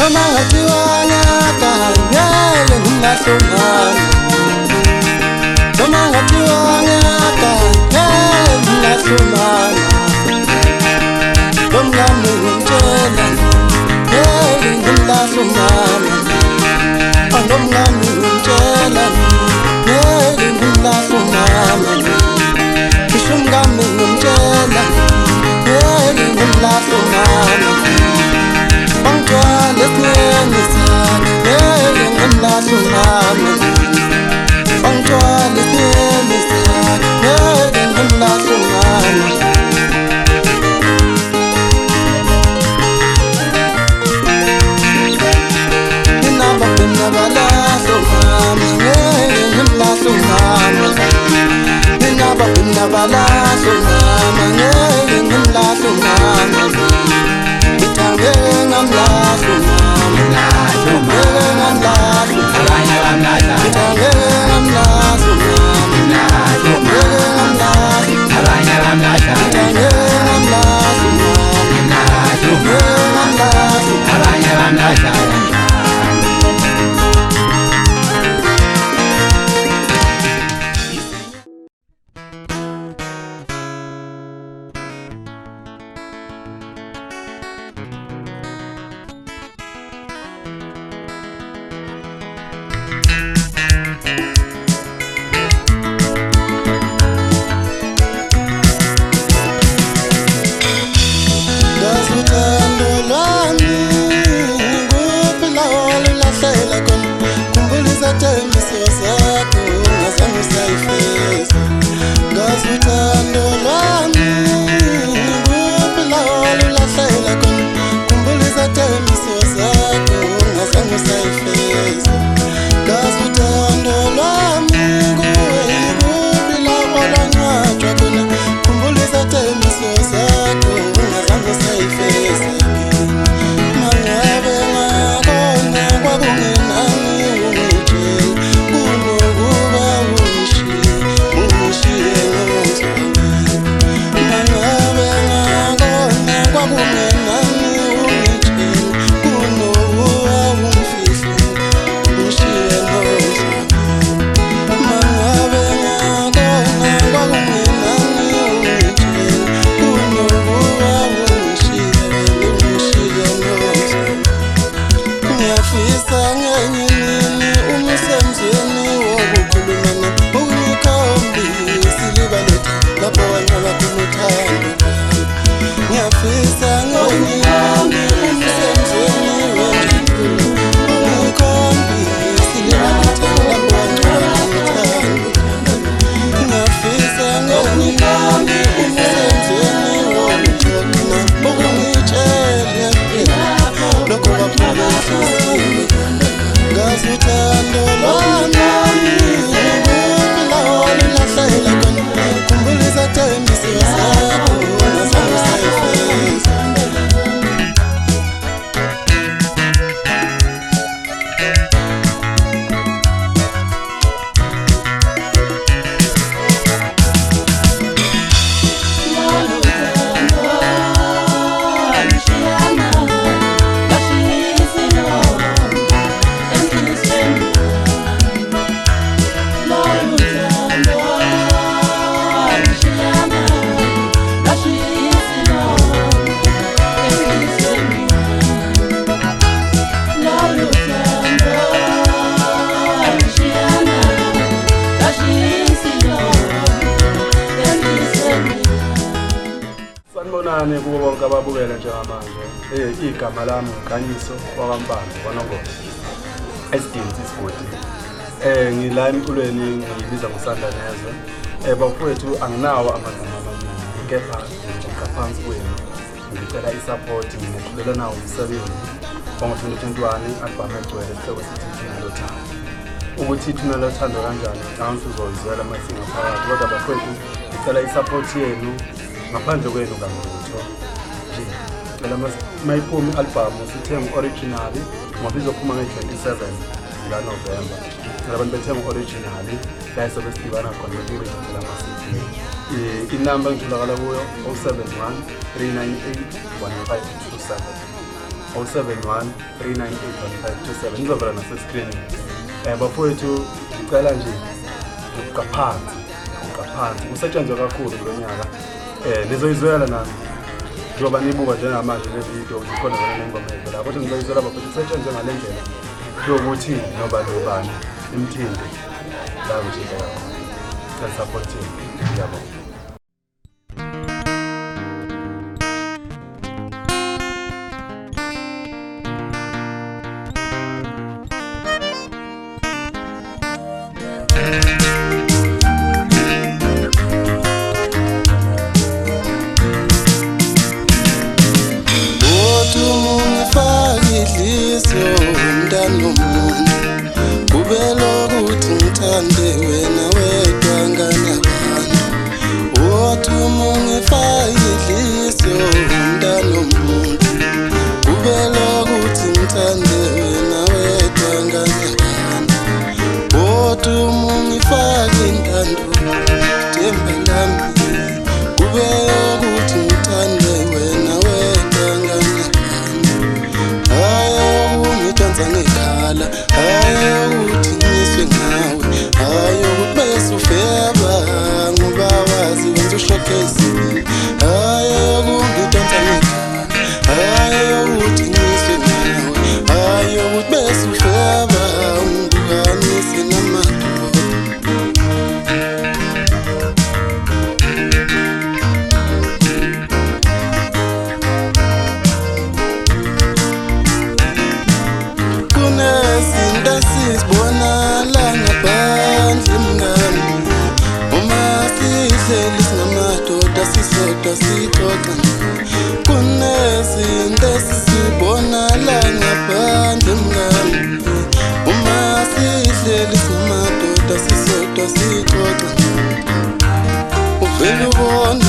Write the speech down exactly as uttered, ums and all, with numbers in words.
noma ngathiwa nyaka ngeke ngingahlomana noma ngathiwa nyaka ngeke ngingahlomana nomngami ngitshela ngeke ngingahlomana nomngami ngitshela ngeke ngingahlomana ngisho umngami ngimtshela ngeke ngingahlomana bangigcwala esinyenye sami ngeke ngingahlomana bangigcwala esinyenye sami ngeke ngingahlomana Nabalaso mama ngeke ngimlaso mama ngithange ngamlaso mama ngeke ngamlaso abanye bamlaza ngithange ngamlaso mama ngeke ngamlaso abanye bamlaza ngithange ngamlaso mama ngeke ngamlaso abanye bamlaza kubo bonke ababukela njengamanje eh igama lami uKhanyiso kwaMpande kwaNongoma esidinzi isigodi eh ngila emculweni ngiyibiza ngosanda nezwe eh bafowethu anginawo amagama amaningi kepha ngaphansi kwenu ngicela isupport ngiqhubela nawo umsebenzi ngo-twenty twenty-one album egcwele sihloko Thina Lothando ukuthi Thina Lothando kanjani awuthi uzoyizwela masinga phakathi kodwa bafowethu ngicela isupport yenu ngaphandle kwenu ngamutho nje ngicela mayiphumi album sithenga originally ngoba izophuma nge-twenty-seven la November abantu bethenga originally la isobe sidibana khona kwi-regional amasiphi inamba ngitholakala kuyo oh seven one three nine eight one five two seven oh seven one three nine eight one five two seven ngizovela nasescreenini. Eh bafowethu ngicela nje ukaphansi ukaphansi kusetshenzwe kakhulu kulonyaka. Eh nizoyizwela nami njoba nibuka njengamanje le video ikhona vele nengoma evela kodwa nizoyizwela bafowethu kusetshenzwe ngalendlela yokuthi noba nobani imthindi la kushisa kakhulu supporting yabo. Uvela ubona